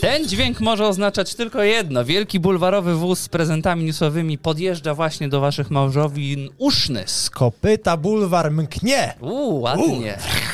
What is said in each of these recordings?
Ten dźwięk może oznaczać tylko jedno. Wielki bulwarowy wóz z prezentami newsowymi podjeżdża właśnie do waszych małżowin uszny. Z kopyta bulwar mknie. Ładnie.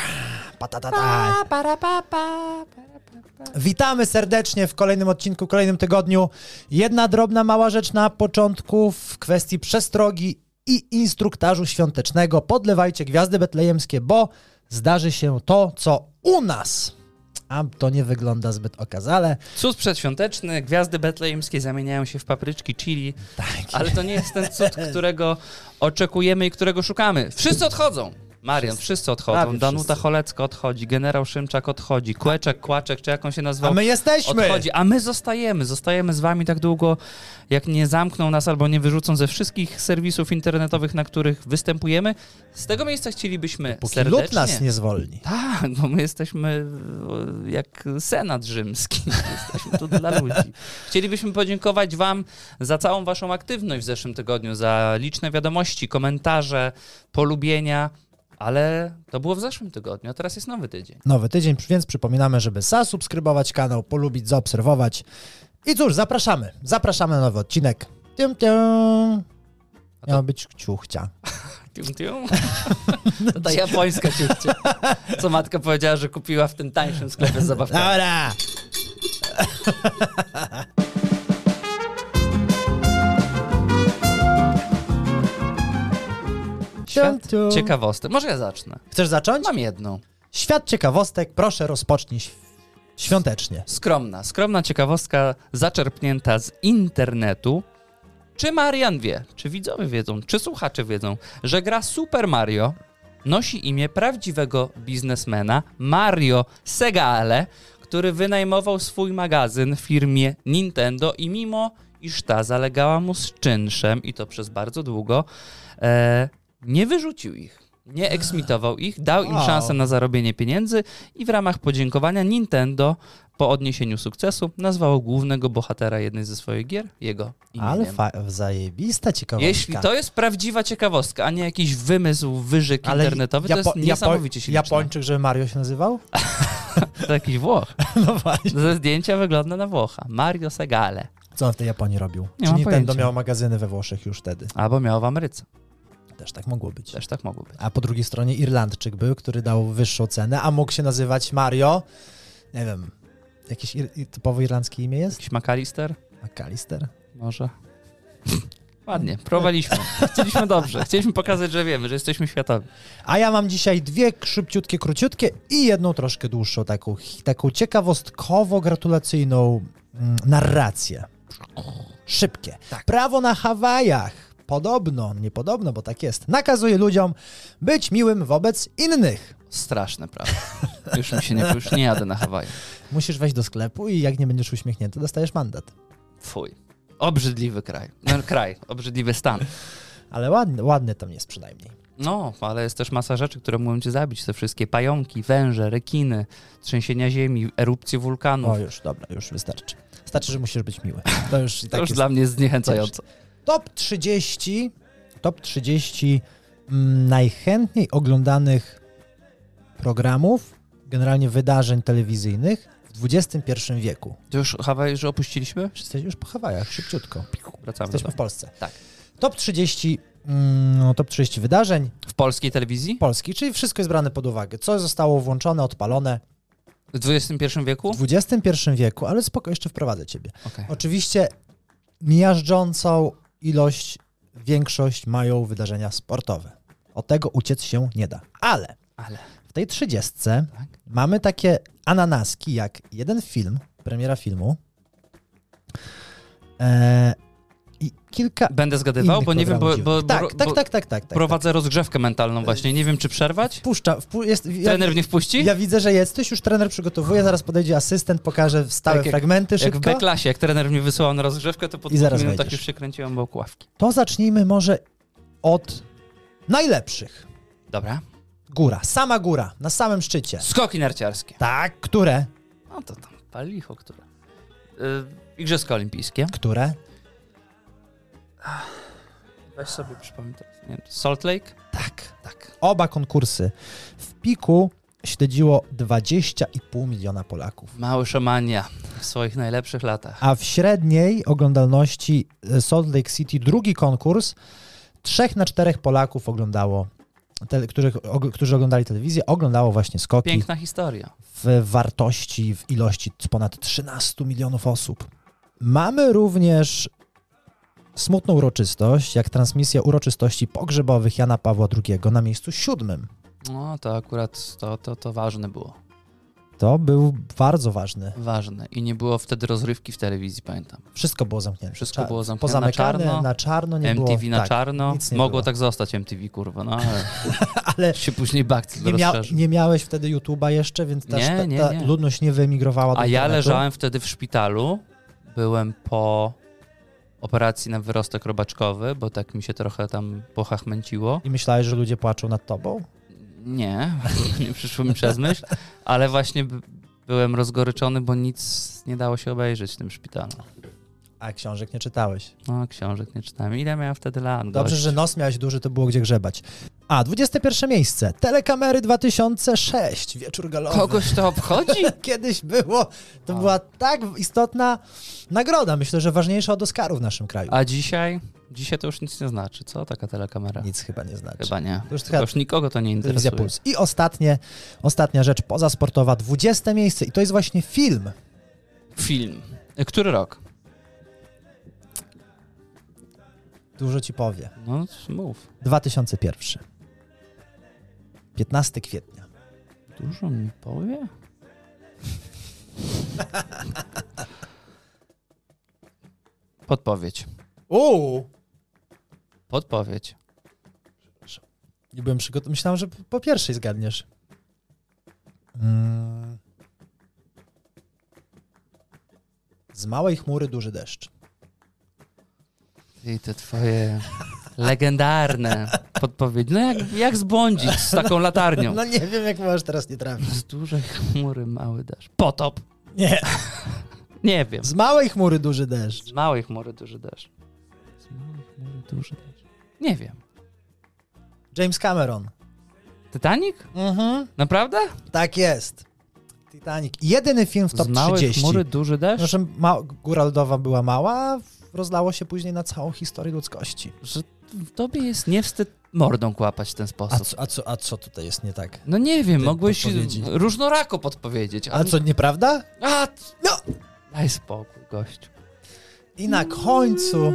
Witamy serdecznie w kolejnym odcinku, kolejnym tygodniu. Jedna drobna, mała rzecz na początku w kwestii przestrogi i instruktażu świątecznego. Podlewajcie gwiazdy betlejemskie, bo zdarzy się to, co u nas. A to nie wygląda zbyt okazale. Cud przedświąteczny, gwiazdy betlejemskie zamieniają się w papryczki chili, Tak. ale to nie jest ten cud, którego oczekujemy i którego szukamy. Wszyscy odchodzą. Marian, wszyscy odchodzą. Prawie Danuta wszyscy. Cholecka odchodzi, generał Szymczak odchodzi, Kłeczek, Kłaczek, czy jak on się nazywał, A my jesteśmy! odchodzi. A my zostajemy z wami tak długo, jak nie zamkną nas albo nie wyrzucą ze wszystkich serwisów internetowych, na których występujemy. Z tego miejsca chcielibyśmy Póki serdecznie... lud nas nie zwolni. Tak, bo my jesteśmy jak Senat Rzymski. Jesteśmy tu dla ludzi. Chcielibyśmy podziękować wam za całą waszą aktywność w zeszłym tygodniu, za liczne wiadomości, komentarze, polubienia, ale to było w zeszłym tygodniu, a teraz jest nowy tydzień. Nowy tydzień, więc przypominamy, żeby zasubskrybować kanał, polubić, zaobserwować. I cóż, zapraszamy na nowy odcinek. Miała być ciuchcia. To ta japońska ciuchcia, co matka powiedziała, że kupiła w tym tańszym sklepie z zabawkami. Dobra! Świat ciekawostek. Może ja zacznę. Chcesz zacząć? Mam jedną. Świat ciekawostek, proszę rozpocznij świątecznie. Skromna ciekawostka zaczerpnięta z internetu. Czy Marian wie, czy widzowie wiedzą, czy słuchacze wiedzą, że gra Super Mario nosi imię prawdziwego biznesmena Mario Segale, który wynajmował swój magazyn firmie Nintendo i mimo iż ta zalegała mu z czynszem, i to przez bardzo długo, nie wyrzucił ich, nie eksmitował ich, dał im szansę na zarobienie pieniędzy i w ramach podziękowania Nintendo po odniesieniu sukcesu nazwało głównego bohatera jednej ze swoich gier jego imieniem. Ale zajebista ciekawostka. Jeśli to jest prawdziwa ciekawostka, a nie jakiś wymysł, wyżyk internetowy, to jest niesamowicie śliczne. Japończyk, że Mario się nazywał? To jakiś Włoch. No właśnie. Ze zdjęcia wygląda na Włocha. Mario Segale. Co on w tej Japonii robił? Nie Czy mam Nintendo pojęcia. miał magazyny we Włoszech już wtedy? Albo miał w Ameryce. Też tak mogło być. Też tak mogło być. A po drugiej stronie Irlandczyk był, który dał wyższą cenę, a mógł się nazywać Mario. Nie wiem, jakieś typowo irlandzkie imię jest? Jakiś McAllister? McAllister? Może. Ładnie, próbowaliśmy. Chcieliśmy dobrze. Chcieliśmy pokazać, że wiemy, że jesteśmy światowi. A ja mam dzisiaj dwie szybciutkie, króciutkie i jedną troszkę dłuższą, taką ciekawostkowo-gratulacyjną narrację. Szybkie. Tak. Prawo na Hawajach. Niepodobno, bo tak jest. Nakazuje ludziom być miłym wobec innych. Straszne, prawda? Już nie jadę na Hawaje. Musisz wejść do sklepu i jak nie będziesz uśmiechnięty, dostajesz mandat. Fuj. Obrzydliwy kraj. Obrzydliwy stan. Ale ładny tam jest przynajmniej. No, ale jest też masa rzeczy, które mogą cię zabić. Te wszystkie pająki, węże, rekiny, trzęsienia ziemi, erupcje wulkanów. O, już, dobra, już wystarczy. Wystarczy, że musisz być miły. To już i tak To już jest. dla mnie jest zniechęcające. Top 30 najchętniej oglądanych programów, generalnie wydarzeń telewizyjnych w XXI wieku. To już Hawaje już opuściliśmy? Jesteś już po Hawajach, szybciutko. Wracamy. Jesteśmy w Polsce. Tak. Top 30 wydarzeń W polskiej telewizji? polskich, czyli wszystko jest brane pod uwagę. Co zostało włączone, odpalone W XXI wieku? w XXI wieku, ale spoko, jeszcze wprowadzę ciebie. Okay. Oczywiście miażdżącą większość mają wydarzenia sportowe. Od tego uciec się nie da. Ale w tej 30 mamy takie ananaski jak jeden film, premiera filmu i kilka Będę zgadywał, innych bo nie wiem, bo tak. prowadzę rozgrzewkę mentalną właśnie. Nie wiem, czy przerwać? Trener mnie wpuści? Ja widzę, że jesteś, już trener przygotowuje, zaraz podejdzie asystent, pokaże stałe fragmenty Jak w szybko. B-klasie, jak trener mnie wysyłał na rozgrzewkę, to po 2 minutach wejdziesz. już się kręciłem obok ławki. To zacznijmy może od najlepszych. Dobra. Sama góra, na samym szczycie. Skoki narciarskie. Tak, które? No to tam palicho, które. Igrzyska olimpijskie. Które? Weź sobie przypomnij teraz. Nie wiem, Salt Lake? Tak. Oba konkursy. W piku śledziło 20,5 miliona Polaków. Mały szamania. W swoich najlepszych latach. A w średniej oglądalności Salt Lake City drugi konkurs 3 na 4 Polaków oglądało, którzy oglądali telewizję, oglądało właśnie skoki. Piękna historia. W wartości, w ilości ponad 13 milionów osób. Mamy również smutną uroczystość, jak transmisja uroczystości pogrzebowych Jana Pawła II na miejscu 7. No to akurat to ważne było. To był bardzo ważny. Ważne. I nie było wtedy rozrywki w telewizji, pamiętam. Wszystko było zamknięte. Wszystko było zamknięte pozamykane, na czarno nie MTV było. na czarno. Nic nie Mogło było. tak zostać MTV, kurwa, no ale, Ale się później bakcyl rozszerzył. nie miałeś wtedy YouTube'a jeszcze, więc też ta Nie. ludność nie wyemigrowała do A ja internetu. leżałem wtedy w szpitalu. Byłem po operacji na wyrostek robaczkowy, bo tak mi się trochę tam pochachmęciło. I myślałeś, że ludzie płaczą nad tobą? Nie, nie przyszło mi przez myśl, ale właśnie byłem rozgoryczony, bo nic nie dało się obejrzeć w tym szpitalu. A książek nie czytałeś. No, książek nie czytałem. Ile miałem wtedy lat? Dobrze, Gość. że nos miałeś duży, to było gdzie grzebać. A, 21 miejsce. Telekamery 2006. Wieczór galowy. Kogoś to obchodzi? Kiedyś było. To była tak istotna nagroda. Myślę, że ważniejsza od Oscarów w naszym kraju. A dzisiaj? Dzisiaj to już nic nie znaczy, co? Taka telekamera? Nic chyba nie znaczy. Chyba nie. To już nikogo to nie Telewizja interesuje. Puls. I ostatnia rzecz pozasportowa, 20 miejsce. I to jest właśnie film. Film. Który rok? Dużo ci powie. No, mów. 2001. 15 kwietnia. Dużo mi powie? Podpowiedź. Podpowiedź. Nie byłem przygotowany. Myślałem, że po pierwszej zgadniesz. Z małej chmury duży deszcz. I te twoje legendarne podpowiedzi. No jak zbłądzić z taką latarnią? No nie wiem, jak możesz teraz nie trafić. Z dużej chmury mały deszcz. Potop. Nie. Nie wiem. Z małej chmury duży deszcz. Z małej chmury duży deszcz. Z małej chmury duży deszcz. Nie wiem. James Cameron. Titanic? Naprawdę? Tak jest. Titanic. Jedyny film w top Z małej 30. chmury duży deszcz? Znaczy, Góra Lodowa była mała, rozlało się później na całą historię ludzkości. Że w tobie jest nie wstyd mordą kłapać w ten sposób. A co tutaj jest nie tak? No nie wiem, Te mogłeś podpowiedzi. różnorako podpowiedzieć. A co, nieprawda? No! Daj spokój, gościu. I na końcu...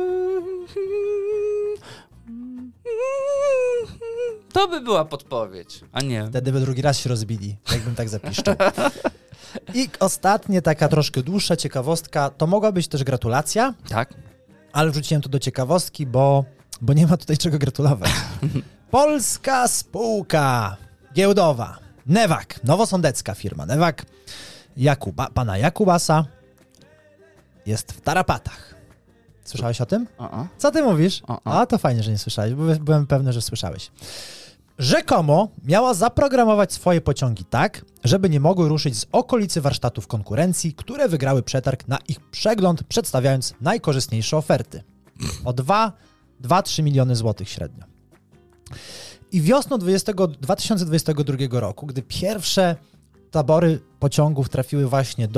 To by była podpowiedź, a nie. Wtedy by drugi raz się rozbili, jakbym tak zapiszczał. I ostatnie, taka troszkę dłuższa ciekawostka, to mogła być też gratulacja, Tak? ale wrzuciłem to do ciekawostki, bo nie ma tutaj czego gratulować. Polska spółka giełdowa Newag, nowosądecka firma Newag, pana Jakubasa, jest w tarapatach. Słyszałeś o tym? Co ty mówisz? A to fajnie, że nie słyszałeś, bo byłem pewny, że słyszałeś. Rzekomo miała zaprogramować swoje pociągi tak, żeby nie mogły ruszyć z okolicy warsztatów konkurencji, które wygrały przetarg na ich przegląd, przedstawiając najkorzystniejsze oferty. O 2-3 miliony złotych średnio. I wiosną 2022 roku, gdy pierwsze tabory pociągów trafiły właśnie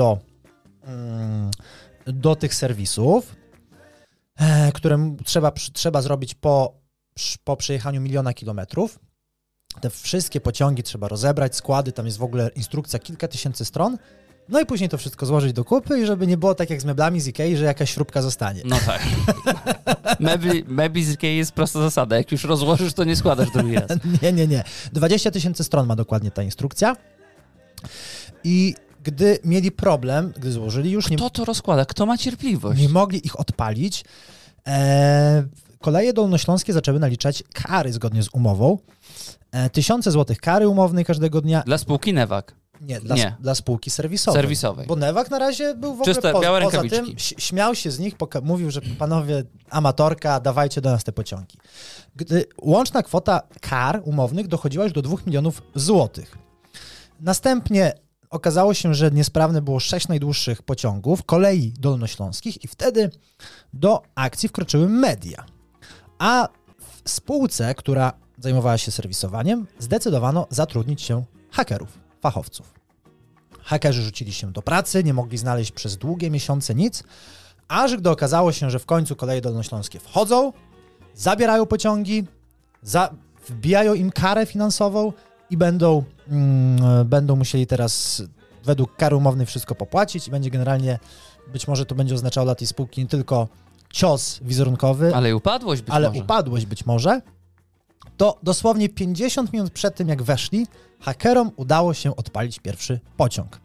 do tych serwisów, które trzeba zrobić po przejechaniu 1 000 000 kilometrów. Te wszystkie pociągi trzeba rozebrać, składy, tam jest w ogóle instrukcja kilka tysięcy stron. No i później to wszystko złożyć do kupy i żeby nie było tak jak z meblami z Ikei, że jakaś śrubka zostanie. No tak. Mebli z Ikei jest prosta zasada. Jak już rozłożysz, to nie składasz drugi raz. Nie. 20 000 stron ma dokładnie ta instrukcja. I gdy mieli problem, gdy złożyli już... Kto to rozkłada? Kto ma cierpliwość? Nie mogli ich odpalić. Koleje dolnośląskie zaczęły naliczać kary zgodnie z umową. Tysiące złotych kary umownej każdego dnia. Dla spółki Newag. Nie, dla spółki serwisowej. Bo Newag na razie był w ogóle czyste, białe poza rękawiczki. tym, śmiał się z nich, mówił, że panowie, amatorka, dawajcie do nas te pociągi. Gdy łączna kwota kar umownych dochodziła już do 2 milionów złotych. Następnie okazało się, że niesprawne było 6 najdłuższych pociągów kolei dolnośląskich i wtedy do akcji wkroczyły media. A w spółce, która zajmowała się serwisowaniem, zdecydowano zatrudnić się hakerów, fachowców. Hakerzy rzucili się do pracy, nie mogli znaleźć przez długie miesiące nic, aż gdy okazało się, że w końcu Koleje Dolnośląskie wchodzą, zabierają pociągi, wbijają im karę finansową i będą musieli teraz według kary umownej wszystko popłacić i będzie generalnie, być może to będzie oznaczało dla tej spółki nie tylko cios wizerunkowy, Ale i upadłość być może. To dosłownie 50 minut przed tym, jak weszli, hakerom udało się odpalić pierwszy pociąg.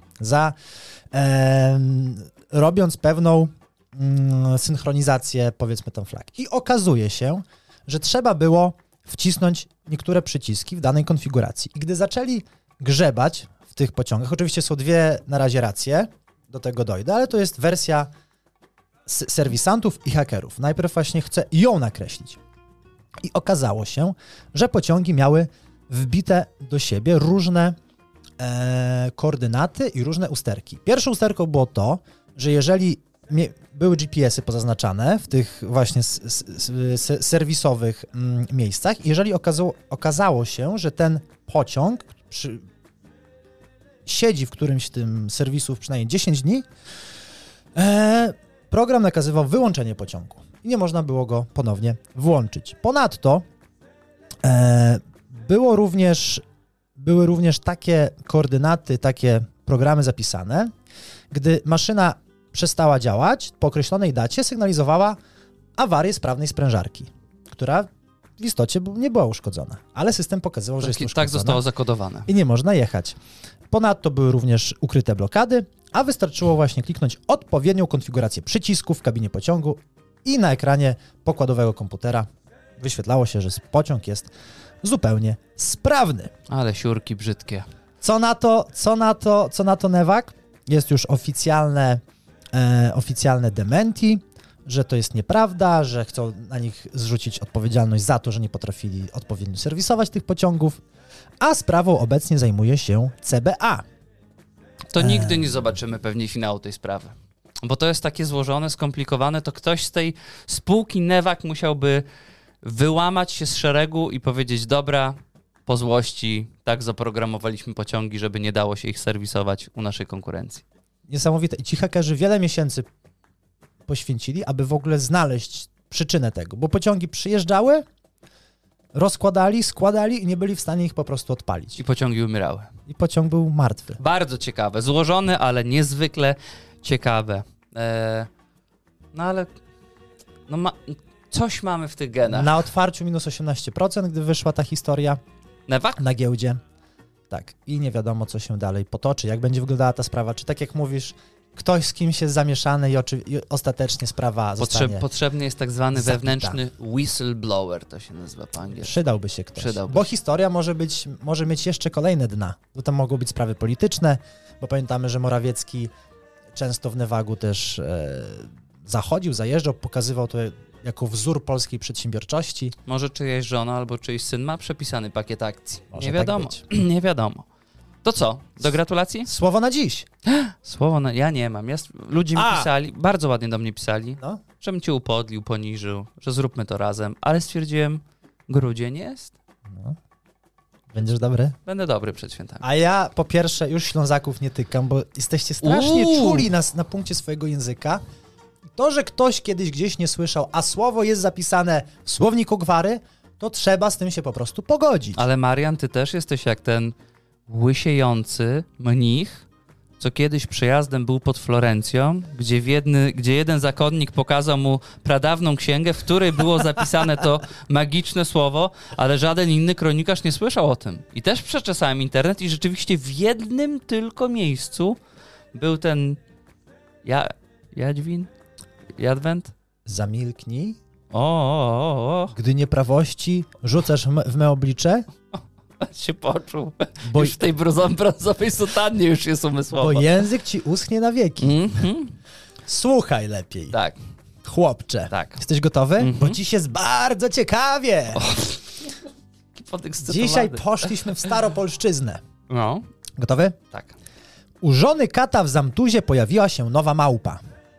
Robiąc pewną synchronizację, powiedzmy tam flag. I okazuje się, że trzeba było wcisnąć niektóre przyciski w danej konfiguracji. I gdy zaczęli grzebać w tych pociągach, oczywiście są dwie na razie racje, do tego dojdę, ale to jest wersja serwisantów i hakerów. Najpierw właśnie chcę ją nakreślić. I okazało się, że pociągi miały wbite do siebie różne koordynaty i różne usterki. Pierwszą usterką było to, że jeżeli były GPS-y pozaznaczane w tych właśnie serwisowych miejscach, jeżeli okazało się, że ten pociąg siedzi w którymś tym serwisów przynajmniej 10 dni, program nakazywał wyłączenie pociągu i nie można było go ponownie włączyć. Ponadto były również takie koordynaty, takie programy zapisane, gdy maszyna przestała działać, po określonej dacie sygnalizowała awarię sprawnej sprężarki, która w istocie nie była uszkodzona, ale system pokazywał, że jest uszkodzona. Tak zostało zakodowane. I nie można jechać. Ponadto były również ukryte blokady, a wystarczyło właśnie kliknąć odpowiednią konfigurację przycisków w kabinie pociągu i na ekranie pokładowego komputera wyświetlało się, że pociąg jest zupełnie sprawny. Ale siurki brzydkie. Co na to Newak? Jest już oficjalne dementi, że to jest nieprawda, że chcą na nich zrzucić odpowiedzialność za to, że nie potrafili odpowiednio serwisować tych pociągów, a sprawą obecnie zajmuje się CBA. To nigdy nie zobaczymy pewnie finału tej sprawy. Bo to jest takie złożone, skomplikowane, to ktoś z tej spółki Newak musiałby wyłamać się z szeregu i powiedzieć, dobra, po złości, tak zaprogramowaliśmy pociągi, żeby nie dało się ich serwisować u naszej konkurencji. Niesamowite. I ci hakerzy wiele miesięcy poświęcili, aby w ogóle znaleźć przyczynę tego, bo pociągi przyjeżdżały, rozkładali, składali i nie byli w stanie ich po prostu odpalić. I pociągi umierały. I pociąg był martwy. Bardzo ciekawe. Złożone, ale niezwykle ciekawe. Ale coś mamy w tych genach. Na otwarciu minus 18%, gdy wyszła ta historia. Newak? Na giełdzie. Tak. I nie wiadomo, co się dalej potoczy, jak będzie wyglądała ta sprawa. Czy tak jak mówisz, ktoś z kimś jest zamieszany i ostatecznie sprawa zostanie Potrzebny jest tak zwany zapita. wewnętrzny whistleblower, to się nazywa po angielsku. Przydałby się ktoś. Bo historia może mieć jeszcze kolejne dna. Bo tam mogą być sprawy polityczne, bo pamiętamy, że Morawiecki często w Newagu też zachodził, zajeżdżał, pokazywał to jako wzór polskiej przedsiębiorczości. Może czyjaś żona albo czyjś syn ma przepisany pakiet akcji. Może nie wiadomo. Tak nie wiadomo. To co? Do gratulacji? Słowo na dziś. Ja nie mam. Ludzie mi pisali, bardzo ładnie do mnie pisali, No. żebym cię upodlił, poniżył, że zróbmy to razem, ale stwierdziłem, grudzień jest. No. Będziesz dobry? Będę dobry przed świętami. A ja po pierwsze już Ślązaków nie tykam, bo jesteście strasznie czuli na punkcie swojego języka. To, że ktoś kiedyś gdzieś nie słyszał, a słowo jest zapisane w słowniku gwary, to trzeba z tym się po prostu pogodzić. Ale Marian, ty też jesteś jak ten łysiejący mnich, co kiedyś przejazdem był pod Florencją, gdzie jeden zakonnik pokazał mu pradawną księgę, w której było zapisane to magiczne słowo, ale żaden inny kronikarz nie słyszał o tym. I też przeczesałem internet i rzeczywiście w jednym tylko miejscu był ten Jadwent? Zamilknij. O. Gdy nieprawości rzucasz w me oblicze. Się poczuł. Bo już w tej brązowej sutannie już jest umysłowo. Bo język ci uschnie na wieki. Słuchaj lepiej. Tak. Chłopcze. Tak. Jesteś gotowy? Bo dziś jest bardzo ciekawie. Dzisiaj poszliśmy w Staropolszczyznę. No. Gotowy? Tak. U żony kata w Zamtuzie pojawiła się nowa małpa.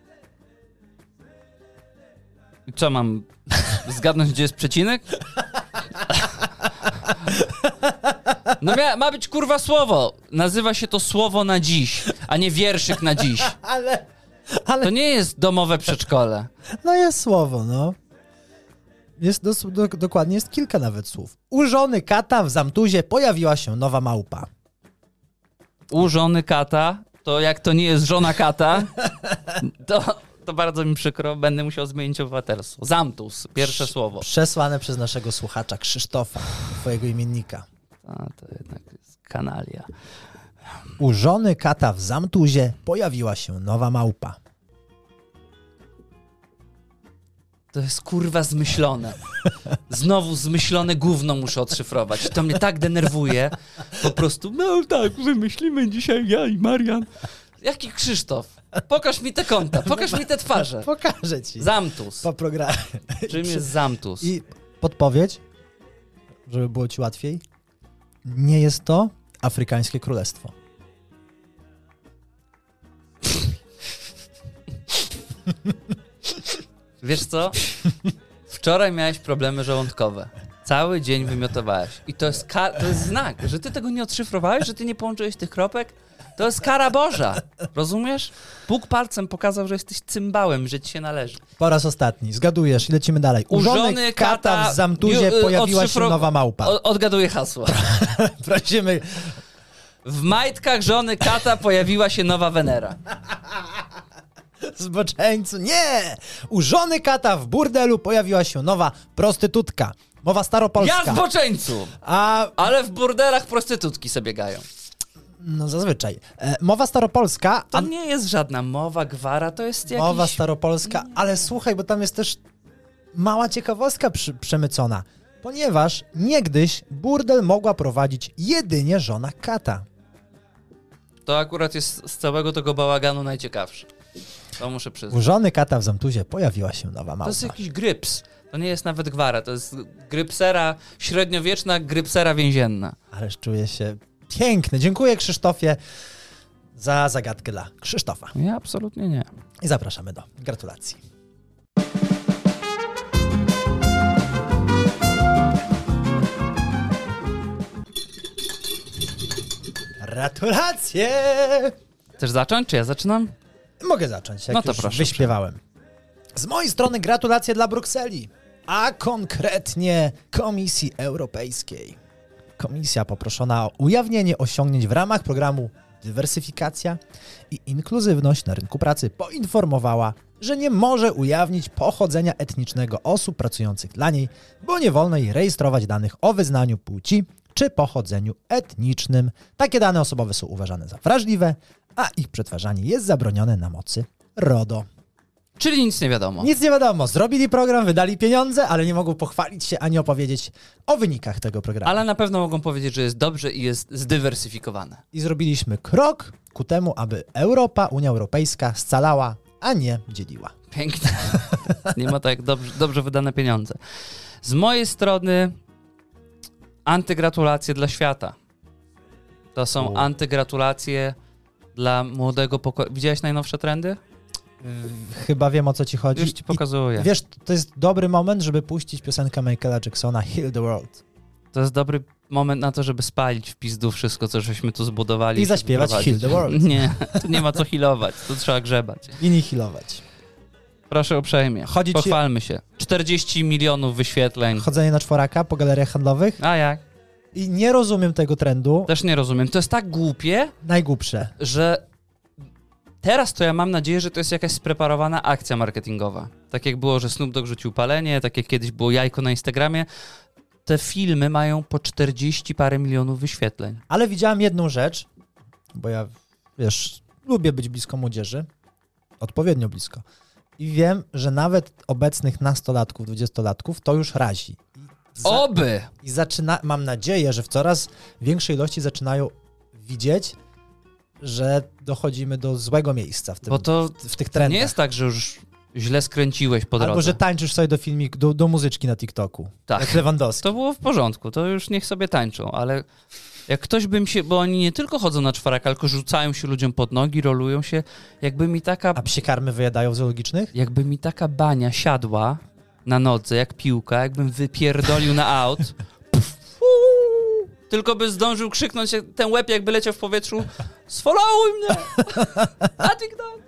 I co, mam zgadnąć, gdzie jest przecinek? No ma być kurwa słowo. Nazywa się to słowo na dziś, a nie wierszyk na dziś. Ale To nie jest domowe przedszkole. no jest słowo, no. Jest dokładnie jest kilka nawet słów. U żony kata w Zamtuzie pojawiła się nowa małpa. U żony kata, to jak to nie jest żona kata, to bardzo mi przykro, będę musiał zmienić obywatelstwo. Zamtus, pierwsze słowo. Przesłane przez naszego słuchacza Krzysztofa, twojego imiennika. A, to jednak jest kanalia. U żony kata w Zamtuzie pojawiła się nowa małpa. To jest kurwa zmyślone. Znowu zmyślone gówno muszę odszyfrować. To mnie tak denerwuje. Po prostu, no tak, wymyślimy dzisiaj ja i Marian. Jaki Krzysztof? Pokaż mi te konta, pokaż mi te twarze. Pokażę ci. Zamtus. Po programie. Czym jest Zamtus? I podpowiedź, żeby było ci łatwiej. Nie jest to Afrykańskie Królestwo. Wiesz co? Wczoraj miałeś problemy żołądkowe. Cały dzień wymiotowałeś. I to jest znak, że ty tego nie odszyfrowałeś, że ty nie połączyłeś tych kropek. To jest kara Boża. Rozumiesz? Bóg palcem pokazał, że jesteś cymbałem, że ci się należy. Po raz ostatni. Zgadujesz i lecimy dalej. U żony kata w Zamtuzie pojawiła się nowa małpa. Odgaduję hasło. Prosimy. W majtkach żony kata pojawiła się nowa Wenera. Zboczeńcu, nie! U żony kata w burdelu pojawiła się nowa prostytutka. Mowa staropolska. Ja zboczeńcu! Ale w burdelach prostytutki sobie biegają. No zazwyczaj. Mowa staropolska... To nie jest żadna mowa, gwara, to jest jakiś... Mowa staropolska, ale słuchaj, bo tam jest też mała ciekawostka przemycona. Ponieważ niegdyś burdel mogła prowadzić jedynie żona kata. To akurat jest z całego tego bałaganu najciekawsze. To muszę przyznać. U żony kata w Zamtuzie pojawiła się nowa małpa. To jest jakiś gryps. To nie jest nawet gwara, to jest grypsera średniowieczna, grypsera więzienna. Ależ czuję się piękny. Dziękuję Krzysztofie za zagadkę dla Krzysztofa. Ja absolutnie nie. I zapraszamy do gratulacji. Gratulacje! Chcesz zacząć, czy ja zaczynam? Mogę zacząć, jak No to już proszę, wyśpiewałem. Z mojej strony gratulacje dla Brukseli, a konkretnie Komisji Europejskiej. Komisja poproszona o ujawnienie osiągnięć w ramach programu Dywersyfikacja i Inkluzywność na rynku pracy poinformowała, że nie może ujawnić pochodzenia etnicznego osób pracujących dla niej, bo nie wolno jej rejestrować danych o wyznaniu płci czy pochodzeniu etnicznym. Takie dane osobowe są uważane za wrażliwe, a ich przetwarzanie jest zabronione na mocy RODO. Czyli nic nie wiadomo. Nic nie wiadomo. Zrobili program, wydali pieniądze, ale nie mogą pochwalić się ani opowiedzieć o wynikach tego programu. Ale na pewno mogą powiedzieć, że jest dobrze i jest zdywersyfikowane. I zrobiliśmy krok ku temu, aby Europa, Unia Europejska scalała, a nie dzieliła. Piękne. Nie ma tak dobrze wydane pieniądze. Z mojej strony antygratulacje dla świata. To są antygratulacje dla młodego pokolenia. Widziałeś najnowsze trendy? Chyba wiem, o co ci chodzi. Już ci pokazuję. I wiesz, to jest dobry moment, żeby puścić piosenkę Michaela Jacksona Heal the World. To jest dobry moment na to, żeby spalić w pizdu wszystko, co żeśmy tu zbudowali. I zaśpiewać Heal the World. Nie, tu nie ma co healować, tu trzeba grzebać. I nie healować. Proszę uprzejmie, pochwalmy się. 40 milionów wyświetleń. Chodzenie na czworaka po galeriach handlowych. A jak? I nie rozumiem tego trendu. Też nie rozumiem. To jest tak głupie, najgłupsze, że teraz to ja mam nadzieję, że to jest jakaś spreparowana akcja marketingowa. Tak jak było, że Snoop Dogg rzucił palenie, tak jak kiedyś było jajko na Instagramie. Te filmy mają po 40 parę milionów wyświetleń. Ale widziałem jedną rzecz, bo ja, wiesz, lubię być blisko młodzieży. Odpowiednio blisko. I wiem, że nawet obecnych nastolatków, 20-latków to już razi. Oby! I mam nadzieję, że w coraz większej ilości zaczynają widzieć, że dochodzimy do złego miejsca w tym, bo to w tych trendach. Nie jest tak, że już źle skręciłeś po drodze. Albo, że tańczysz sobie do filmiku, do muzyczki na TikToku. Tak. Jak Lewandowski. To było w porządku, to już niech sobie tańczą, ale jak ktoś by mi się, bo oni nie tylko chodzą na czworaka, tylko rzucają się ludziom pod nogi, rolują się, jakby mi taka... A psie karmy wyjadają w zoologicznych? Jakby mi taka bania siadła na nodze, jak piłka, jakbym wypierdolił na aut, tylko by zdążył krzyknąć ten łeb, jakby leciał w powietrzu. Sfollowuj mnie! A TikTok!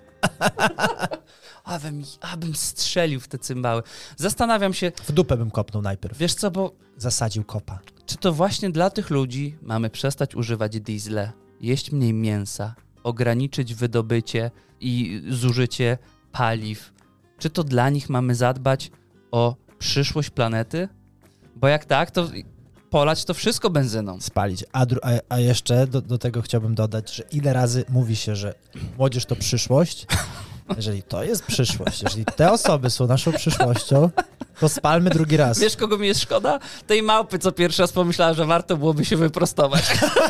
Abym strzelił w te cymbały. Zastanawiam się... W dupę bym kopnął najpierw. Wiesz co, bo... Zasadził kopa. Czy to właśnie dla tych ludzi mamy przestać używać diesle, jeść mniej mięsa, ograniczyć wydobycie i zużycie paliw? Czy to dla nich mamy zadbać o przyszłość planety? Bo jak tak, to polać to wszystko benzyną. Spalić. A jeszcze do tego chciałbym dodać, że ile razy mówi się, że młodzież to przyszłość. Jeżeli to jest przyszłość, jeżeli te osoby są naszą przyszłością, to spalmy drugi raz. Wiesz, kogo mi jest szkoda? Tej małpy, co pierwszy raz pomyślała, że warto byłoby się wyprostować.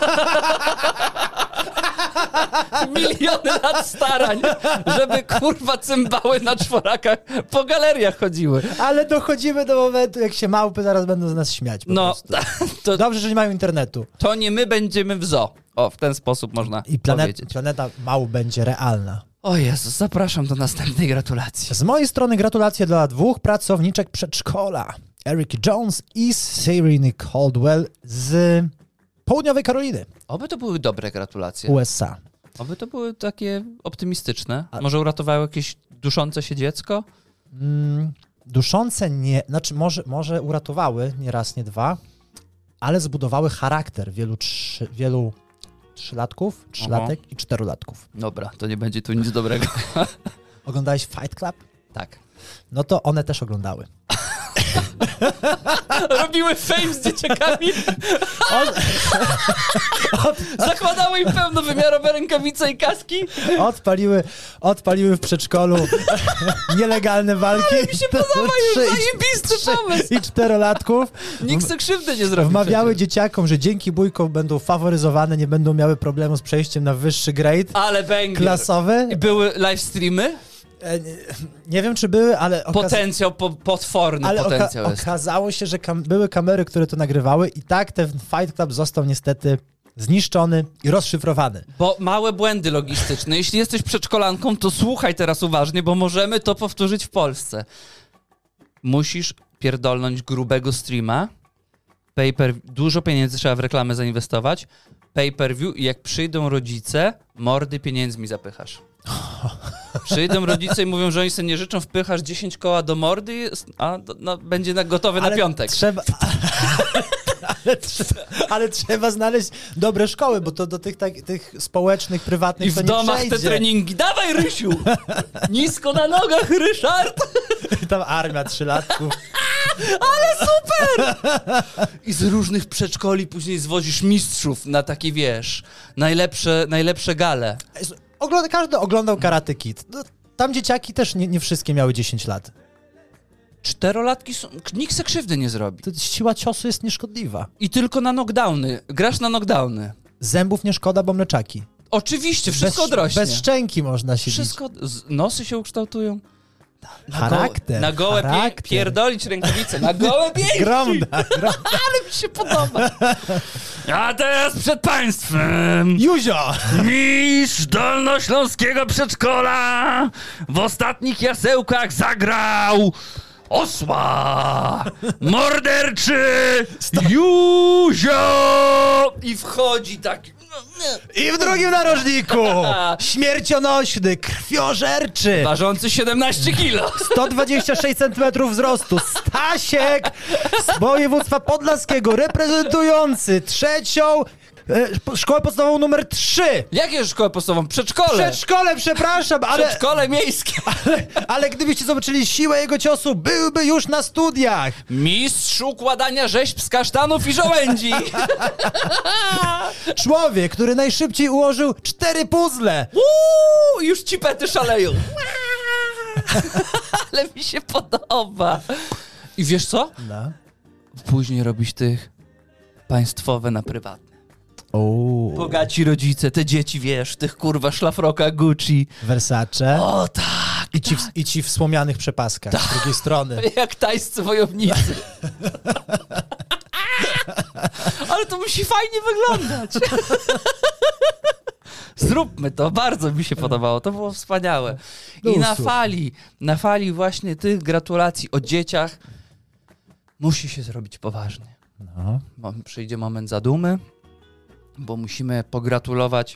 Miliony lat starań, żeby kurwa cymbały na czworakach po galeriach chodziły. Ale dochodzimy do momentu, jak się małpy zaraz będą z nas śmiać po prostu. To dobrze, że nie mają internetu. To nie my będziemy w zoo. O, w ten sposób można powiedzieć. Planeta małp będzie realna. O Jezus, zapraszam do następnej gratulacji. Z mojej strony gratulacje dla 2 pracowniczek przedszkola. Eric Jones i Serena Caldwell z Południowej Karoliny. Oby to były dobre gratulacje. USA. Oby to były takie optymistyczne. Może uratowało jakieś duszące się dziecko? Duszące nie, znaczy może uratowały, nie raz, nie dwa, ale zbudowały charakter wielu 3-latków, 3-latek i 4-latków. Dobra, to nie będzie tu nic dobrego. Oglądałeś Fight Club? Tak. No to one też oglądały. Robiły fame z dzieciakami. Zakładały im pełnowymiarowe rękawice i kaski. Odpaliły w przedszkolu nielegalne walki. Ale mi się podoba już zajebisty pomysł. I 4-latków. Nikt se krzywdy nie zrobił. Wmawiały dzieciakom, że dzięki bójkom będą faworyzowane, nie będą miały problemu z przejściem na wyższy grade. Ale banger. Klasowy. I były live streamy? Nie wiem, czy były, ale... Potencjał, potworny potencjał jest. Okazało się, że były kamery, które to nagrywały i tak ten Fight Club został niestety zniszczony i rozszyfrowany. Bo małe błędy logistyczne. Jeśli jesteś przedszkolanką, to słuchaj teraz uważnie, bo możemy to powtórzyć w Polsce. Musisz pierdolnąć grubego streama, dużo pieniędzy trzeba w reklamę zainwestować, pay-per-view i jak przyjdą rodzice, mordy pieniędzmi zapychasz. Przyjdą rodzice i mówią, że oni sobie nie życzą, wpychasz 10 koła do mordy, a będzie gotowy na piątek. Ale trzeba znaleźć dobre szkoły, bo to do tych społecznych, prywatnych i to nie w domach przejdzie. te treningi. Dawaj, Rysiu! Nisko na nogach, Ryszard! I tam armia 3-latków. Ale super! I z różnych przedszkoli później zwozisz mistrzów na takie, wiesz, najlepsze gale. Każdy oglądał Karate Kid. No, tam dzieciaki też nie wszystkie miały 10 lat. 4-latki są... Nikt se krzywdy nie zrobi. To siła ciosu jest nieszkodliwa. I tylko na knockdowny. Grasz na knockdowny. Zębów nie szkoda, bo mleczaki. Oczywiście, wszystko odrośnie. Bez szczęki można się wszystko, nosy się ukształtują. Na gołe pierdolić rękawice. Na gołe pięści. Gromda. Ale mi się podoba. A teraz przed państwem Józio! Mistrz Dolnośląskiego Przedszkola w ostatnich jasełkach zagrał osła morderczy Józio! I wchodzi tak... I w drugim narożniku śmiercionośny, krwiożerczy, ważący 17 kilo, 126 cm wzrostu, Stasiek z województwa podlaskiego, reprezentujący trzecią szkołę podstawową numer 3. Jakie szkołę podstawową? Przedszkole, przepraszam, ale... Przedszkole miejskie. Ale gdybyście zobaczyli siłę jego ciosu, byłby już na studiach. Mistrz układania rzeźb z kasztanów i żołędzi. Człowiek, który najszybciej ułożył 4 puzzle. Już ci pety szaleją. Ale mi się podoba. I wiesz co? No. Później robisz tych państwowe na prywatne. Bogaci rodzice, te dzieci, wiesz, tych kurwa szlafroka Gucci. Versace. O tak. I ci w słomianych przepaskach z drugiej strony. Jak tajscy wojownicy. Ale to musi fajnie wyglądać. Zróbmy to, bardzo mi się podobało, to było wspaniałe. I na fali właśnie tych gratulacji o dzieciach musi się zrobić poważnie. No. Przyjdzie moment zadumy, bo musimy pogratulować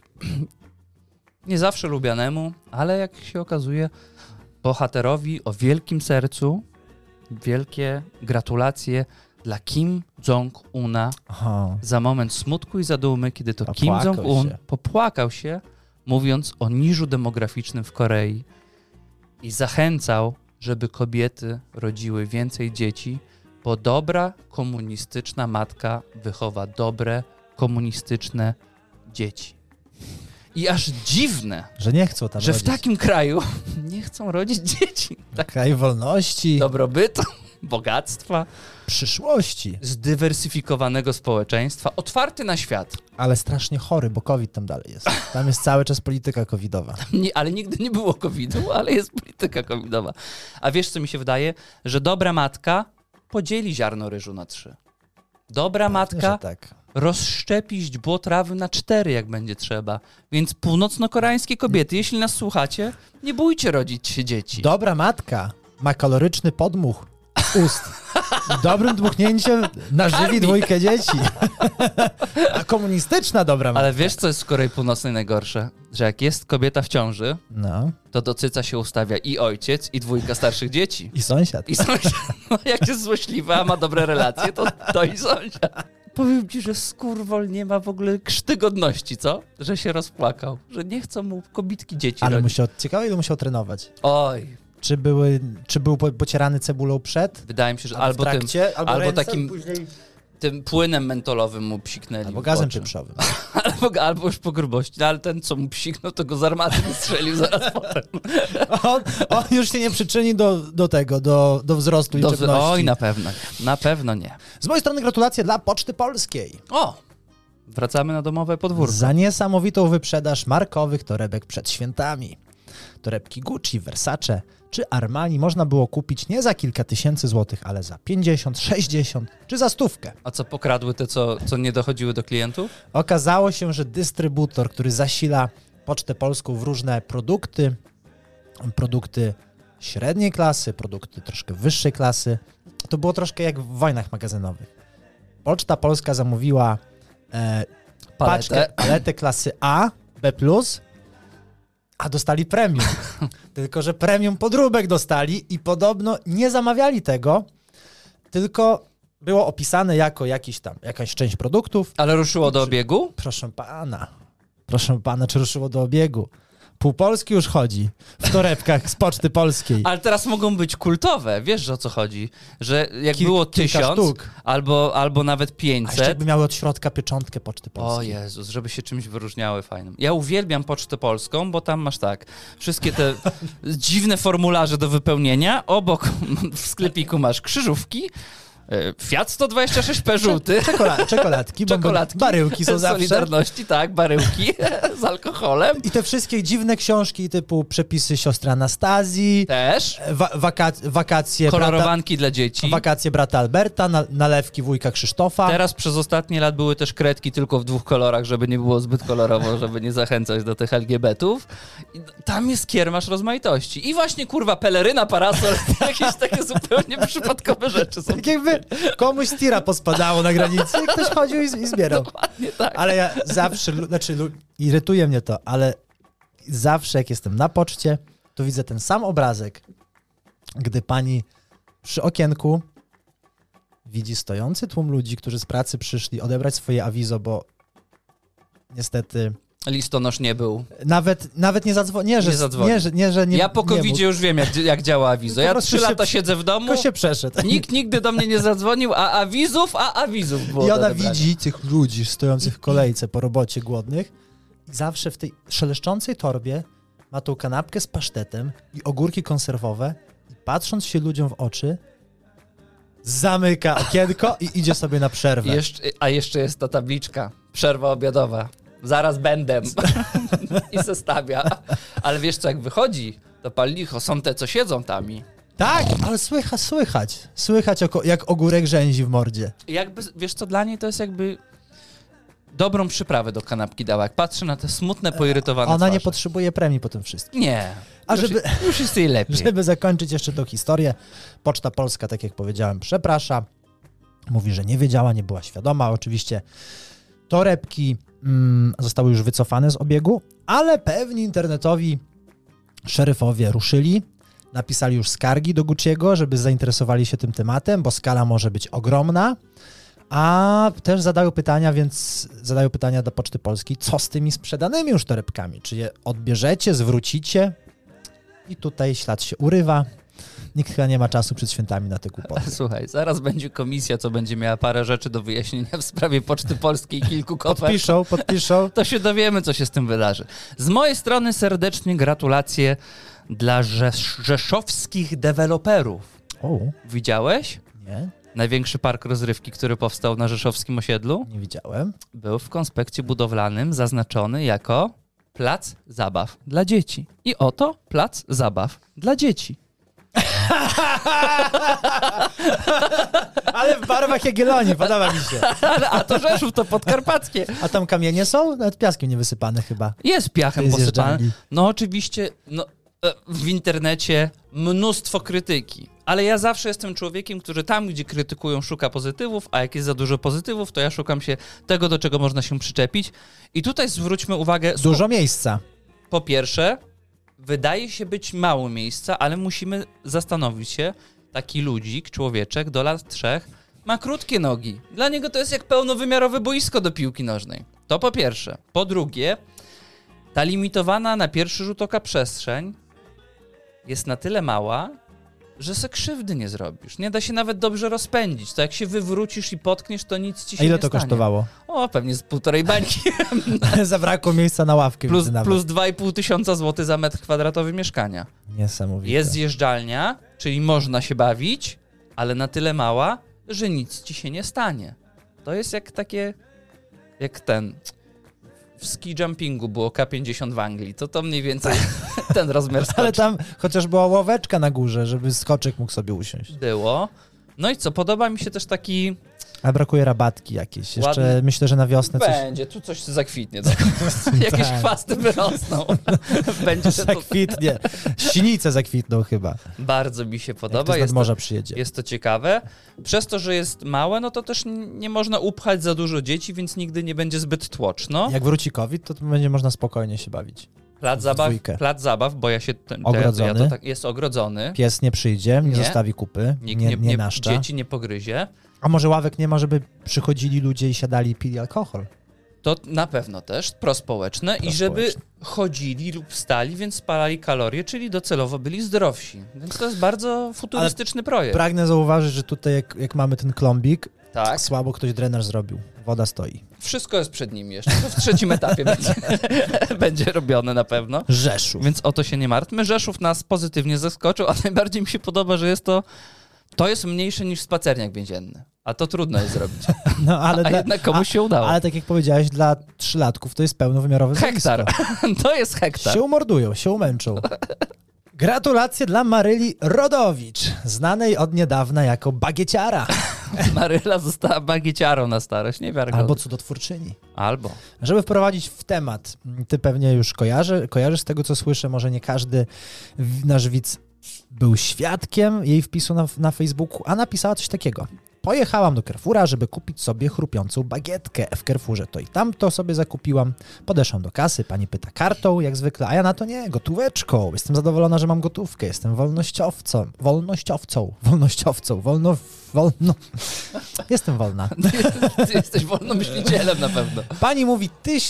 nie zawsze lubianemu, ale jak się okazuje, bohaterowi o wielkim sercu. Wielkie gratulacje dla Kim Jong-una za moment smutku i zadumy, kiedy to Kim Jong-un popłakał się, mówiąc o niżu demograficznym w Korei i zachęcał, żeby kobiety rodziły więcej dzieci, bo dobra komunistyczna matka wychowa dobre komunistyczne dzieci. I aż dziwne, że nie chcą tam że rodzić. w takim kraju nie chcą rodzić dzieci. Tak. Kraj wolności, Dobrobytu, bogactwa, przyszłości. zdywersyfikowanego społeczeństwa, otwarty na świat. Ale strasznie chory, bo COVID tam dalej jest. Tam jest cały czas polityka covidowa. Ale nigdy nie było COVID-u, ale jest polityka covidowa. A wiesz, co mi się wydaje? Że dobra matka podzieli ziarno ryżu na 3. Dobra matka tak. rozszczepi źdźbło trawy na 4, jak będzie trzeba. Więc północno-koreańskie kobiety, jeśli nas słuchacie, nie bójcie rodzić się dzieci. Dobra matka ma kaloryczny podmuch ust. Dobrym dmuchnięciem nażywi 2 dzieci. A komunistyczna dobra matka. Ale wiesz, co jest w Korei Północnej najgorsze? Że jak jest kobieta w ciąży, No. to do cyca się ustawia i ojciec, i 2 starszych dzieci. I sąsiad. I sąsiad, no jak jest złośliwy, a ma dobre relacje, to i sąsiad. Powiem ci, że skurwol nie ma w ogóle krzty godności, co? Że się rozpłakał, że nie chcą mu kobitki dzieci Ale rodzić. ciekawe, ile musiał trenować. Oj, Czy był pocierany cebulą przed? wydaje mi się, że w albo trakcie, albo ręce, takim później... tym płynem mentolowym mu psiknęli. Albo w gazem oczy. pieprzowym. Albo już po grubości, no, ale ten, co mu psiknął, to go z armaty strzelił zaraz potem. On już się nie przyczyni do wzrostu liczebności. Oj, na pewno nie. Z mojej strony gratulacje dla Poczty Polskiej. O! Wracamy na domowe podwórko. Za niesamowitą wyprzedaż markowych torebek przed świętami. Torebki Gucci, Versace czy Armani można było kupić nie za kilka tysięcy złotych, ale za 50, 60 czy za 100. A co pokradły te, co nie dochodziły do klientów? Okazało się, że dystrybutor, który zasila Pocztę Polską w różne produkty średniej klasy, produkty troszkę wyższej klasy, to było troszkę jak w wojnach magazynowych. Poczta Polska zamówiła paletę klasy A, B+, a dostali premium. Tylko że premium podróbek dostali i podobno nie zamawiali tego, tylko było opisane jako jakaś część produktów. Ale ruszyło do obiegu? Proszę pana, czy ruszyło do obiegu? Pół Polski już chodzi w torebkach z Poczty Polskiej. Ale teraz mogą być kultowe, wiesz o co chodzi? Że jak było kilka 1000 sztuk. albo nawet A jeszcze 500. jakby miały od środka pieczątkę Poczty Polskiej. O Jezus, żeby się czymś wyróżniały fajnym. Ja uwielbiam Pocztę Polską, bo tam masz tak, wszystkie te dziwne formularze do wypełnienia, obok w sklepiku masz krzyżówki, Fiat 126P żółty. Czekoladki, baryłki są zawsze. Solidarności, tak, baryłki z alkoholem. I te wszystkie dziwne książki typu Przepisy siostry Anastazji, Też. wakacje Kolorowanki dla dzieci. Wakacje brata Alberta, nalewki wujka Krzysztofa. Teraz przez ostatnie lat były też kredki tylko w 2 kolorach, żeby nie było zbyt kolorowo, żeby nie zachęcać do tych LGBT-ów. I tam jest kiermasz rozmaitości. I właśnie, kurwa, peleryna, parasol, jakieś takie zupełnie przypadkowe rzeczy są. Tak jakby komuś z tira pospadało na granicy i ktoś chodził i zbierał. Dokładnie tak. Ale ja zawsze, irytuje mnie to, ale zawsze jak jestem na poczcie, to widzę ten sam obrazek, gdy pani przy okienku widzi stojący tłum ludzi, którzy z pracy przyszli odebrać swoje awizo, bo niestety... Listonosz nie był. Nawet nie zadzwonił. Ja po COVID-zie już wiem, jak działa awizo. Ja 3 lata siedzę w domu. Tylko się przeszedł. Nikt nigdy do mnie nie zadzwonił, a awizów było. I ona widzi tych ludzi stojących w kolejce po robocie głodnych i zawsze w tej szeleszczącej torbie ma tą kanapkę z pasztetem i ogórki konserwowe i patrząc się ludziom w oczy zamyka okienko i idzie sobie na przerwę. A jeszcze jest ta tabliczka. Przerwa obiadowa. Zaraz będę. I se stawia. Ale wiesz co, jak wychodzi, to pal licho, są te, co siedzą tam i... Tak, ale słychać jak ogórek rzęzi w mordzie. Jakby, wiesz co, dla niej to jest jakby dobrą przyprawę do kanapki dała. Jak patrzy na te smutne, poirytowane Ona twarze. nie potrzebuje premii po tym wszystkim. Nie. A już jest jej lepiej. Żeby zakończyć jeszcze tą historię, Poczta Polska, tak jak powiedziałem, przeprasza. Mówi, że nie wiedziała, nie była świadoma. Oczywiście torebki zostały już wycofane z obiegu, ale pewni internetowi szeryfowie ruszyli, napisali już skargi do Gucci'ego, żeby zainteresowali się tym tematem, bo skala może być ogromna, a też zadają pytania do Poczty Polskiej, co z tymi sprzedanymi już torebkami? Czy je odbierzecie, zwrócicie? I tutaj ślad się urywa. Nikt chyba nie ma czasu przed świętami na te kłopoty. Słuchaj, zaraz będzie komisja, co będzie miała parę rzeczy do wyjaśnienia w sprawie Poczty Polskiej i kilku kopert. Podpiszą. To się dowiemy, co się z tym wydarzy. Z mojej strony serdecznie gratulacje dla rzeszowskich deweloperów. O, Widziałeś? nie, Największy park rozrywki, który powstał na rzeszowskim osiedlu, nie widziałem. był w konspekcie budowlanym zaznaczony jako plac zabaw dla dzieci. I oto plac zabaw dla dzieci. Ale w barwach Jagiellonii, podoba mi się. A to Rzeszów, to podkarpackie. A tam kamienie są? Nawet piaskiem nie wysypane chyba. Jest piachem Jest posypane. zjeżdżalni. No oczywiście, w internecie mnóstwo krytyki. Ale ja zawsze jestem człowiekiem, który tam, gdzie krytykują, szuka pozytywów, a jak jest za dużo pozytywów, to ja szukam się tego, do czego można się przyczepić. I tutaj zwróćmy uwagę... Dużo miejsca. Po pierwsze, wydaje się być mało miejsca, ale musimy zastanowić się, taki ludzik, człowieczek do lat 3 ma krótkie nogi. Dla niego to jest jak pełnowymiarowe boisko do piłki nożnej. To po pierwsze. Po drugie, ta limitowana na pierwszy rzut oka przestrzeń jest na tyle mała, że se krzywdy nie zrobisz. Nie da się nawet dobrze rozpędzić. To jak się wywrócisz i potkniesz, to nic ci się A ile nie to stanie. kosztowało? O, pewnie z 1,5 bańki. Zabrakło miejsca na ławkę. Plus nawet. 2,5 tysiąca złotych za metr kwadratowy mieszkania. Niesamowite. Jest zjeżdżalnia, czyli można się bawić, ale na tyle mała, że nic ci się nie stanie. To jest jak w ski jumpingu było K50 w Anglii. To mniej więcej ten rozmiar skoczki Ale tam chociaż była ławeczka na górze, żeby skoczek mógł sobie usiąść. było. No i co, podoba mi się też taki... Ale brakuje rabatki jakieś. Jeszcze Ładny. myślę, że na wiosnę coś... Będzie, tu coś zakwitnie. Jakieś Tak. chwasty wyrosną. Będzie to... Zakwitnie. Sinice zakwitną chyba. Bardzo mi się Jak podoba. to z Jest to, morza przyjedzie. jest to ciekawe. Przez to, że jest małe, no to też nie można upchać za dużo dzieci, więc nigdy nie będzie zbyt tłoczno. Jak wróci COVID, to będzie można spokojnie się bawić. Plac zabaw, bo ja się... Ogrodzony. Jest ogrodzony. Pies nie przyjdzie, nie Nie. zostawi kupy, Nikt nie naszcza. dzieci nie pogryzie. A może ławek nie ma, żeby przychodzili ludzie i siadali i pili alkohol? To na pewno też prospołeczne i żeby chodzili lub stali, więc spalali kalorie, czyli docelowo byli zdrowsi. Więc to jest bardzo futurystyczny projekt. Pragnę zauważyć, że tutaj jak mamy ten klombik, Tak. słabo ktoś drenaż zrobił. Woda stoi. Wszystko jest przed nim jeszcze. To w trzecim etapie będzie robione na pewno. Rzeszów. Więc o to się nie martwmy. Rzeszów nas pozytywnie zaskoczył, a najbardziej mi się podoba, że to jest mniejsze niż spacerniak więzienny. A to trudno jest zrobić. No, ale jednak komuś się udało. Ale tak jak powiedziałeś, dla 3-latków to jest pełnowymiarowy Hektar. boisko. To jest hektar. Się umordują, się umęczą. Gratulacje dla Maryli Rodowicz, znanej od niedawna jako bagieciara. Maryla została bagieciarą na starość, niewiarygodne. Albo cudotwórczyni. Albo. Żeby wprowadzić w temat, ty pewnie już kojarzysz z tego, co słyszę, może nie każdy nasz widz był świadkiem jej wpisu na Facebooku, a napisała coś takiego. Pojechałam do Carrefoura, żeby kupić sobie chrupiącą bagietkę w Carrefourze. To i tamto sobie zakupiłam. Podeszłam do kasy, pani pyta kartą, jak zwykle, a ja na to nie, gotóweczką. Jestem zadowolona, że mam gotówkę. Jestem wolnościowcą. Jestem wolna. Ty jesteś wolnomyślicielem na pewno. Pani mówi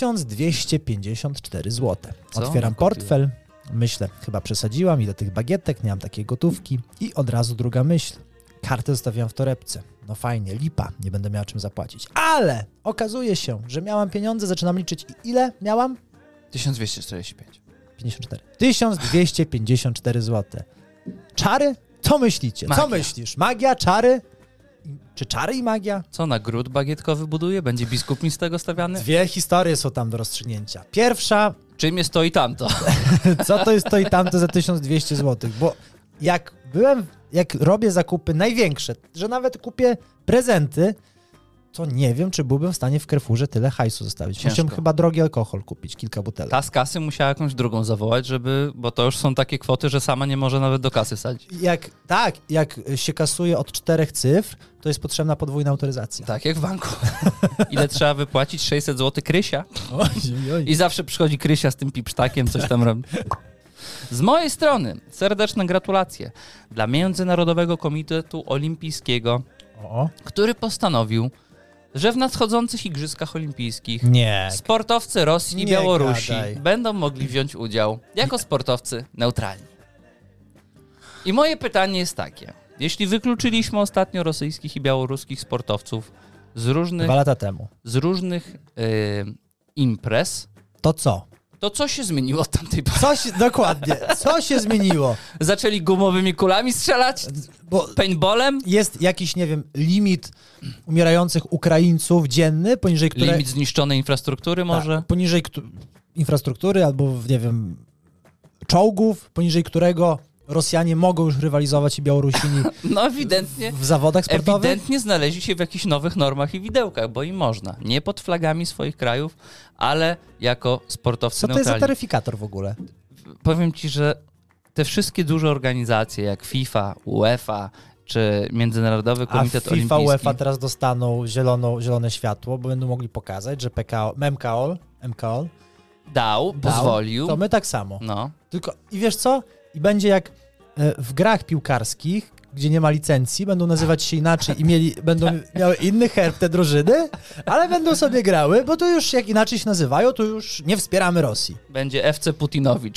1254 zł. Co? Otwieram portfel, myślę, chyba przesadziłam, ile tych bagietek, nie mam takiej gotówki i od razu druga myśl. Kartę zostawiłam w torebce. No fajnie, lipa, nie będę miała czym zapłacić. Ale okazuje się, że miałam pieniądze, zaczynam liczyć i ile miałam? 1245. 54. 1254 zł. Czary? Co myślicie? Magia. Co myślisz? Magia, czary? Czy czary i magia? Co, nagród bagietkowy buduje? Będzie biskup mi z tego stawiany? Dwie historie są tam do rozstrzygnięcia. Pierwsza, Czym jest to i tamto? co to jest to i tamto za 1200 zł? Bo jak robię zakupy największe, że nawet kupię prezenty, to nie wiem, czy byłbym w stanie w Carrefourze tyle hajsu zostawić. Musiałem chyba drogi alkohol kupić, kilka butelek. Ta z kasy musiała jakąś drugą zawołać, bo to już są takie kwoty, że sama nie może nawet do kasy wsadzić. Jak się kasuje od 4 cyfr, to jest potrzebna podwójna autoryzacja. Tak, jak w banku. Ile trzeba wypłacić? 600 zł Krysia. Oj. I zawsze przychodzi Krysia z tym pipsztakiem, coś tam robi. Z mojej strony serdeczne gratulacje dla Międzynarodowego Komitetu Olimpijskiego, który postanowił, że w nadchodzących Igrzyskach Olimpijskich sportowcy Rosji i Białorusi będą mogli wziąć udział jako sportowcy neutralni. I moje pytanie jest takie. Jeśli wykluczyliśmy ostatnio rosyjskich i białoruskich sportowców z różnych, 2 lata temu. Z różnych imprez, to co? To co się zmieniło od tamtej pory? Dokładnie. Co się zmieniło? Zaczęli gumowymi kulami strzelać? Paintballem? Jest jakiś, nie wiem, limit umierających Ukraińców dzienny, poniżej którego... Limit zniszczonej infrastruktury może? Tak, poniżej infrastruktury albo, nie wiem, czołgów, poniżej którego Rosjanie mogą już rywalizować i Białorusini no ewidentnie, w zawodach sportowych? Ewidentnie znaleźli się w jakichś nowych normach i widełkach, bo im można. Nie pod flagami swoich krajów, ale jako sportowcy neutralni. Co to jest za taryfikator w ogóle? Powiem ci, że te wszystkie duże organizacje jak FIFA, UEFA czy Międzynarodowy Komitet Olimpijski... FIFA, UEFA teraz dostaną zielone światło, bo będą mogli pokazać, że MKOL pozwolił. To my tak samo. No. Tylko, i wiesz co? I będzie jak w grach piłkarskich, gdzie nie ma licencji, będą nazywać się inaczej i będą miały inny herb te drużyny, ale będą sobie grały, bo to już jak inaczej się nazywają, to już nie wspieramy Rosji. Będzie FC Putinowicz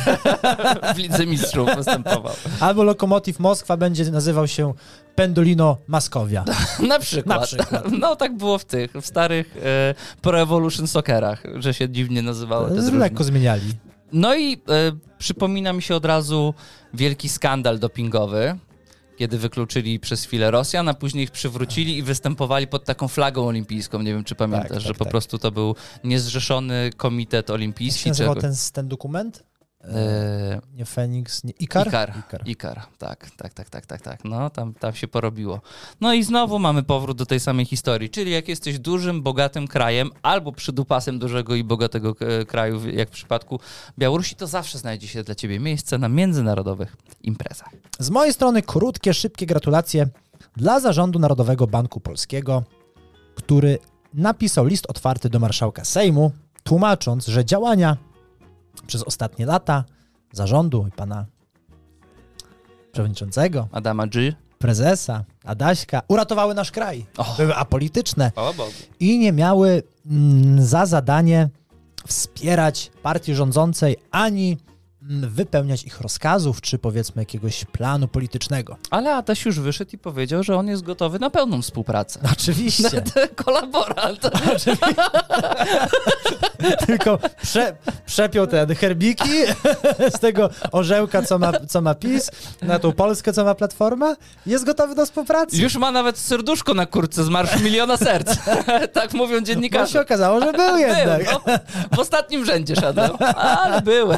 w Lidze Mistrzów występował. Albo Lokomotiv Moskwa będzie nazywał się Pendolino Maskowia. Na przykład. No tak było w starych Pro Evolution Soccerach, że się dziwnie nazywały te drużyny. Lekko zmieniali. No i przypomina mi się od razu wielki skandal dopingowy, kiedy wykluczyli przez chwilę Rosjan, a później ich przywrócili i występowali pod taką flagą olimpijską. Nie wiem, czy pamiętasz, że po prostu to był niezrzeszony komitet olimpijski. Jak się nazywał ten dokument? Nie Feniks, nie Ikar? Ikar, tak. No, tam się porobiło. No i znowu mamy powrót do tej samej historii, czyli jak jesteś dużym, bogatym krajem albo przydupasem dużego i bogatego kraju, jak w przypadku Białorusi, to zawsze znajdzie się dla ciebie miejsce na międzynarodowych imprezach. Z mojej strony krótkie, szybkie gratulacje dla Zarządu Narodowego Banku Polskiego, który napisał list otwarty do marszałka Sejmu, tłumacząc, że działania przez ostatnie lata zarządu i pana przewodniczącego, Adama G., prezesa, Adaśka, uratowały nasz kraj. Były apolityczne i nie miały za zadanie wspierać partii rządzącej ani wypełniać ich rozkazów, czy powiedzmy jakiegoś planu politycznego. Ale Adaś już wyszedł i powiedział, że on jest gotowy na pełną współpracę. Oczywiście. Kolaborant. Tylko przepiął te herbiki z tego orzełka, co ma PiS, na tą Polskę, co ma Platforma. Jest gotowy do współpracy. Już ma nawet serduszko na kurtce z Marszu Miliona Serc. Tak mówią dziennikarze. No się okazało, że był jednak. No, w ostatnim rzędzie szedłem, ale byłem.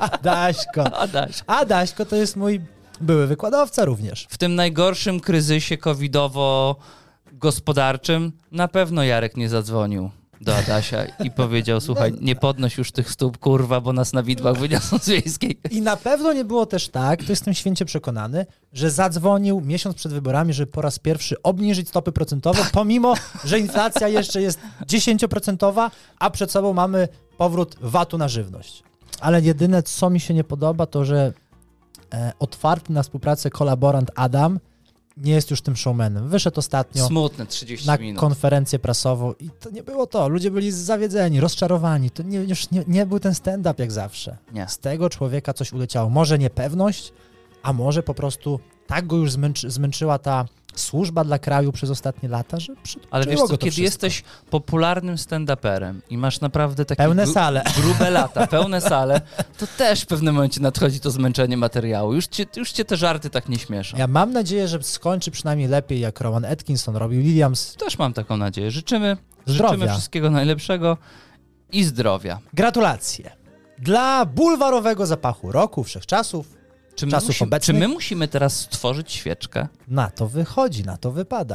Adaśko to jest mój były wykładowca również. W tym najgorszym kryzysie covidowo-gospodarczym na pewno Jarek nie zadzwonił do Adasia i powiedział, słuchaj, nie podnoś już tych stóp, kurwa, bo nas na widłach wyniosą z wiejskiej. I na pewno nie było też tak, to jestem święcie przekonany, że zadzwonił miesiąc przed wyborami, żeby po raz pierwszy obniżyć stopy procentowe, pomimo, że inflacja jeszcze jest 10%, a przed sobą mamy powrót VAT-u na żywność. Ale jedyne, co mi się nie podoba, to że otwarty na współpracę kolaborant Adam nie jest już tym showmanem. Wyszedł ostatnio smutne 30 na minut. konferencję prasową i to nie było to. Ludzie byli zawiedzeni, rozczarowani. To już nie był ten stand-up jak zawsze. Nie. Z tego człowieka coś uleciało. Może niepewność, a może po prostu tak go już zmęczyła ta służba dla kraju przez ostatnie lata, że ale wiesz co, kiedy jesteś popularnym stand-uperem i masz naprawdę takie pełne sale, grube lata, pełne sale, to też w pewnym momencie nadchodzi to zmęczenie materiału. Już cię te żarty tak nie śmieszą. Ja mam nadzieję, że skończy przynajmniej lepiej, jak Rowan Atkinson robił Williams. Też mam taką nadzieję. Życzymy zdrowia. Wszystkiego najlepszego i zdrowia. Gratulacje. Dla bulwarowego zapachu roku, wszechczasów, czasów obecnych. Czy my musimy teraz stworzyć świeczkę? Na to wychodzi, na to wypada.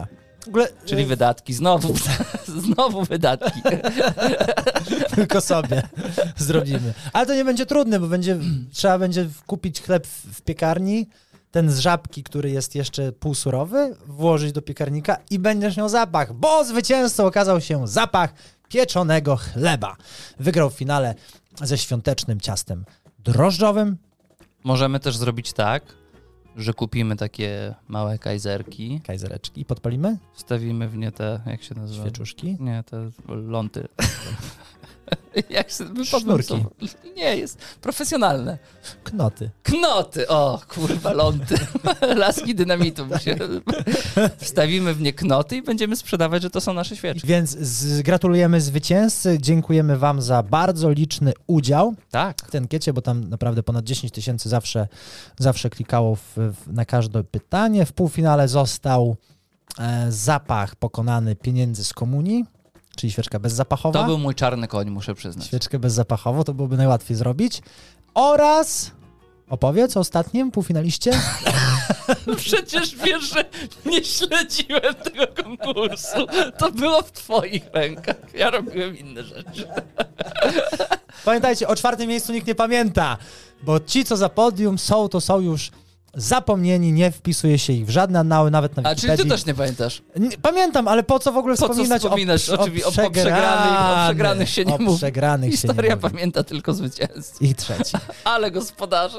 W ogóle, Czyli wydatki. Znowu wydatki. tylko sobie zrobimy. Ale to nie będzie trudne, bo trzeba będzie kupić chleb w piekarni, ten z żabki, który jest jeszcze półsurowy, włożyć do piekarnika i będziesz miał zapach, bo zwycięzcą okazał się zapach pieczonego chleba. Wygrał w finale ze świątecznym ciastem drożdżowym. Możemy też zrobić tak, że kupimy takie małe kajzerki, Kajzereczki. I podpalimy? wstawimy w nie te, jak się nazywa? Świeczuszki? Nie, te lonty. Jak się Sznurki. Nie, jest profesjonalne. Knoty. Knoty, o kurwa, lonty. Laski dynamitu. Wstawimy w nie knoty i będziemy sprzedawać, że to są nasze świeczki. Więc gratulujemy zwycięzcy, dziękujemy wam za bardzo liczny udział Tak. w tej ankiecie, bo tam naprawdę ponad 10 000 zawsze klikało na każde pytanie. W półfinale został zapach pokonany pieniędzy z komunii, czyli świeczka bezzapachowa. To był mój czarny koń, muszę przyznać. Świeczkę bezzapachową, to byłoby najłatwiej zrobić. Oraz opowiedz o ostatnim półfinaliście. Przecież wiesz, że nie śledziłem tego konkursu. To było w twoich rękach. Ja robiłem inne rzeczy. Pamiętajcie, o 4. miejscu nikt nie pamięta, bo ci, co za podium są, to są już zapomnieni, nie wpisuje się ich w żadne annały, nawet na A Wikipedii. czyli ty też nie pamiętasz? Pamiętam, ale po co w ogóle Po co wspominać wspominasz? o przegranych się nie o mówi. przegranych się Historia nie mówi. pamięta tylko zwycięzców. I trzeci. Ale gospodarze.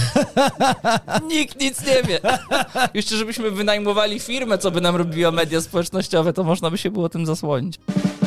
Nikt nic nie wie. Jeszcze żebyśmy wynajmowali firmę, co by nam robiła media społecznościowe, to można by się było tym zasłonić.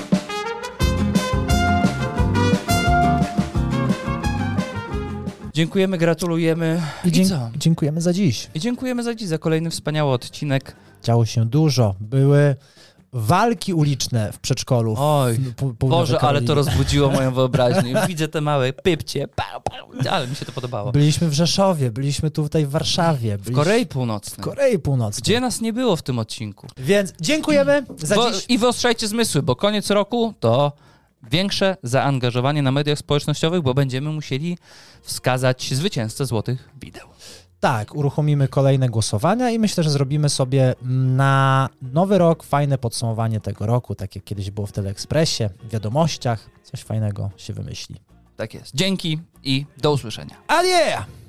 Dziękujemy, gratulujemy. I co? Dziękujemy za dziś. I dziękujemy za dziś, za kolejny wspaniały odcinek. Działo się dużo. Były walki uliczne w przedszkolu. Oj, Południowej Boże, ale Karolinie. to rozbudziło moją wyobraźnię. Widzę te małe pypcie, ale mi się to podobało. Byliśmy w Rzeszowie, byliśmy tutaj w Warszawie. W Korei Północnej. W Korei Północnej. Gdzie nas nie było w tym odcinku. Więc dziękujemy za dziś. I wyostrzajcie zmysły, bo koniec roku to większe zaangażowanie na mediach społecznościowych, bo będziemy musieli wskazać zwycięzcę złotych wideł. Tak, uruchomimy kolejne głosowania i myślę, że zrobimy sobie na nowy rok fajne podsumowanie tego roku, tak jak kiedyś było w Teleekspresie, w wiadomościach, coś fajnego się wymyśli. Tak jest. Dzięki i do usłyszenia. Adieu!